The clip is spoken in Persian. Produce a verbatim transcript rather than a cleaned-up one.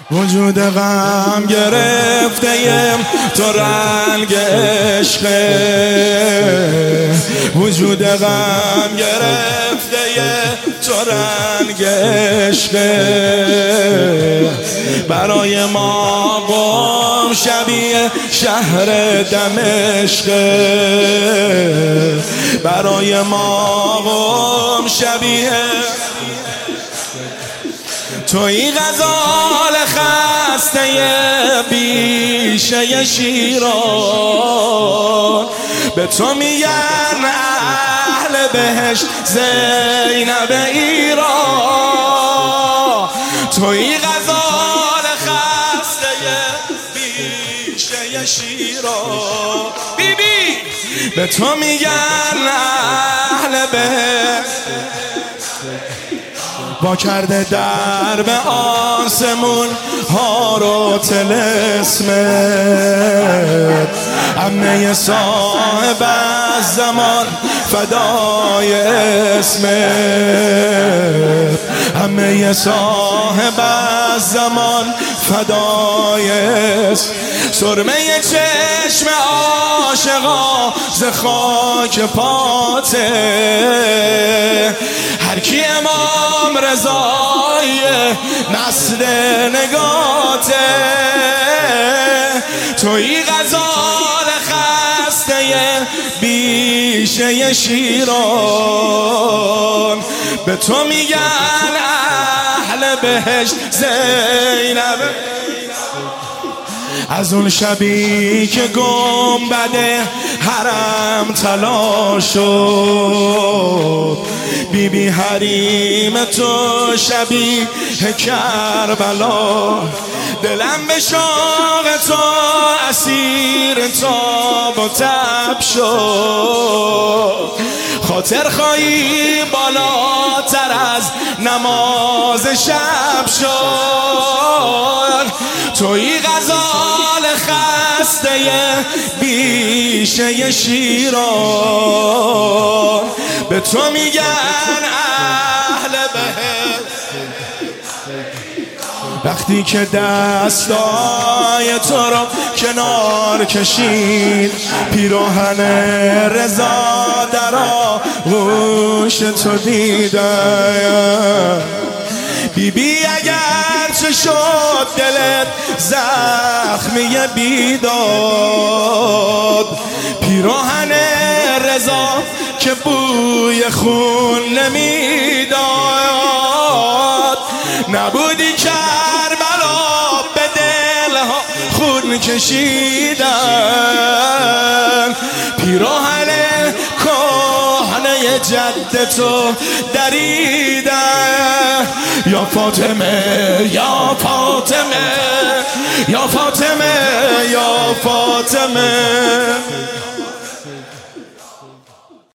وجود غم گرفته تو رنگ عشقه، وجود غم گرفته تو رنگ عشقه. برای ما قم شبیه شهر دمشقه، برای ما قم شبیه توی غزال خسته بیشه شیران. به تو میگن اهل بهشت زینب ایران. توی غزال خسته بیشه شیران. بی بی به تو میگن اهل بهشت، با کرده در به آسمون ها رو طلسمت. عمه صاحب از زمان فدای اسمت، عمه صاحب از زمان فدای اسمت. سرمه چشم عاشقا ز خاک پاته، هر کی امام رضای نسل نگاته. توی غزال خسته بیشه شیران. به تو میگن اهل بهشت زینب. از اون شبی که گنبد حرم طلا شد، بی بی حریم تو شبیه کربلا. دلم به شوق تو اسیر تاب و تب شد، خاطر خواهی بالاتر از نماز شب شد. توی غزال خسته بیشه شیران. به تو میگن اهل بهشت. وقتی که دستای تو رو کنار کشید، پیراهن رضا در آغوش تو دیدم. بی بی اگر چه شد دلت زخمی بیداد، پیراهن رضا که بوی خون نمیداد. نبودی کربلا به دلها خون کشیدن، پیراهن کهنه جد تو دریدن. یا فاطمه یا فاطمه یا فاطمه یا فاطمه.